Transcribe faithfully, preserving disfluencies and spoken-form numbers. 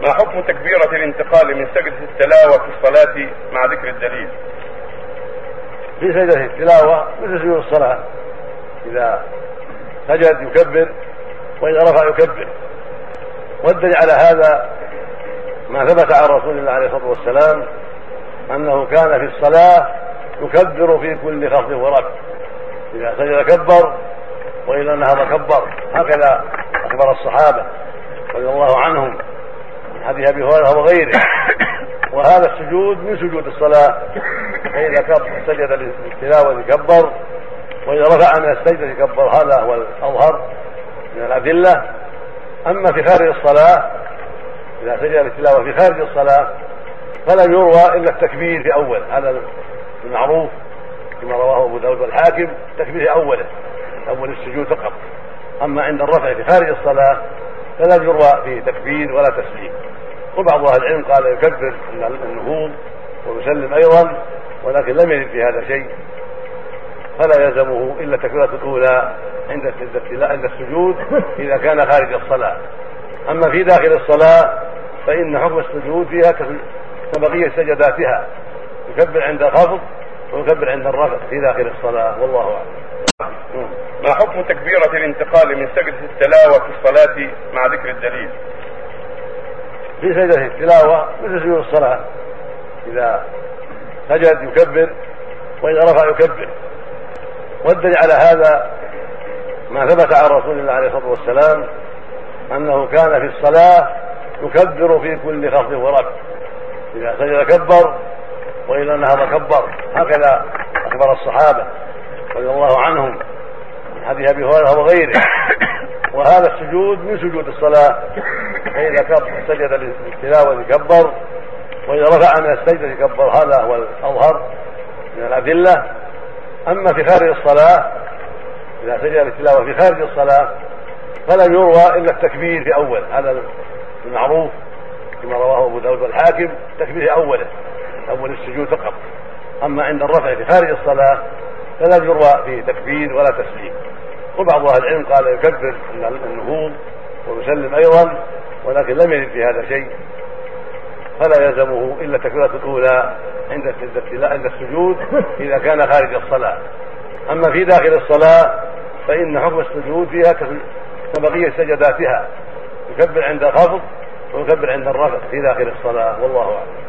ما حكم تكبيرة الانتقال من سجدة التلاوة في الصلاة مع ذكر الدليل؟ في سجدة التلاوة مثل سجود الصلاة، إذا سجد يكبر وإذا رفع يكبر، والدليل على هذا ما ثبت عن رسول الله عليه الصلاة والسلام أنه كان في الصلاة يكبر في كل خفض ورفع، إذا سجد كبر وإذا نهض كبر، هكذا أخبر الصحابة رضي الله عنهم من حديث أبي هريرة وغيره. وهذا السجود من سجود الصلاة، فإذا سجد للتلاوة كبر وإذا رفع من السجدة كبر، هذا هو الأظهر من الأدلة. أما في خارج الصلاة، إذا سجد للتلاوة في خارج الصلاة فلم يروى إلا التكبير في أول، هذا المعروف كما رواه أبو داود والحاكم، تكبير في أوله أول السجود فقط. أما عند الرفع في خارج الصلاة فلم يروى فيه تكبير ولا تسليم. وبعض أهل العلم قال يكبر النهوض ويسلم أيضا، ولكن لم يرد في هذا شيء، فلا يلزمه إلا التكبيرة الأولى عند عند السجود إذا كان خارج الصلاة. أما في داخل الصلاة فإن حكم السجود فيها كبقية سجداتها، يكبر عند الخفض ويكبر عند الرفع في داخل الصلاة، والله أعلم. ما حكم تكبيرة الانتقال من سجدة التلاوة في الصلاة مع ذكر الدليل؟ في سجدة التلاوة مثل سجود الصلاة، إذا سجد يكبر وإذا رفع يكبر، والدليل على هذا ما ثبت عن رسول الله عليه الصلاة والسلام أنه كان في الصلاة يكبر في كل خفض ورفع، إذا سجد كبر وإذا نهض كبر، هكذا أخبر الصحابة رضي الله عنهم من حديث أبي هريرة وغيره. وهذا السجود من سجود الصلاة، فإذا سجد للتلاوة كبر وإذا رفع من السجدة كبر، هذا هو الأظهر من الأدلة. أما في خارج الصلاة، إذا سجد للتلاوة في خارج الصلاة فلم يروى إلا التكبير في أول، هذا المعروف كما رواه أبو داود والحاكم، تكبير في أوله أول السجود فقط. أما عند الرفع في خارج الصلاة فلم يروى فيه تكبير ولا تسليم. وبعض أهل العلم قال يكبر النهوض ويسلم أيضا، ولكن لم يرد في هذا شيء، فلا يلزمه إلا التكبيرة الأولى عند عند السجود إذا كان خارج الصلاة. أما في داخل الصلاة فإن حكم السجود فيها كبقية سجداتها، يكبر عند الخفض ويكبر عند الرفع في داخل الصلاة، والله أعلم.